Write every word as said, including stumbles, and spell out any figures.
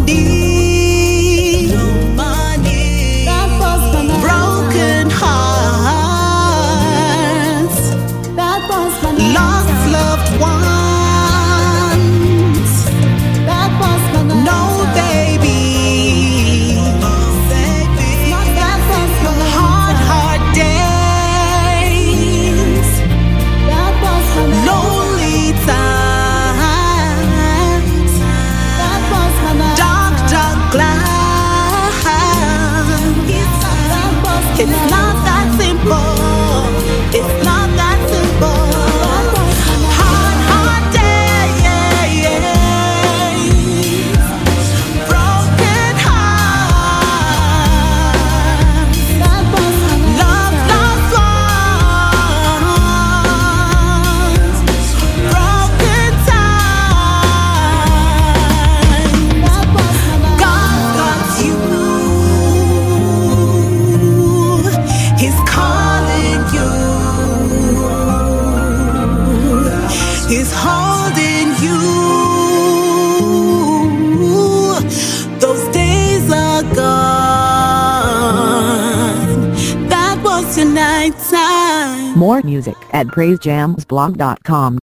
money, no money. That was my night Broken time. hearts, That was my night lost time. loved ones. That was my night No time. baby, That was my night hard, time. hard days, That was my night lonely times, That was my night dark, time. dark clouds. That was my It's night not that simple. It's not that simple. That was my night Hard, hard days, broken hearts, That was my night love, lost ones, broken times. That was my night God got you. He's calling you. He's holding you. Those days are gone. That was your night time. More music at praise jams blog dot com.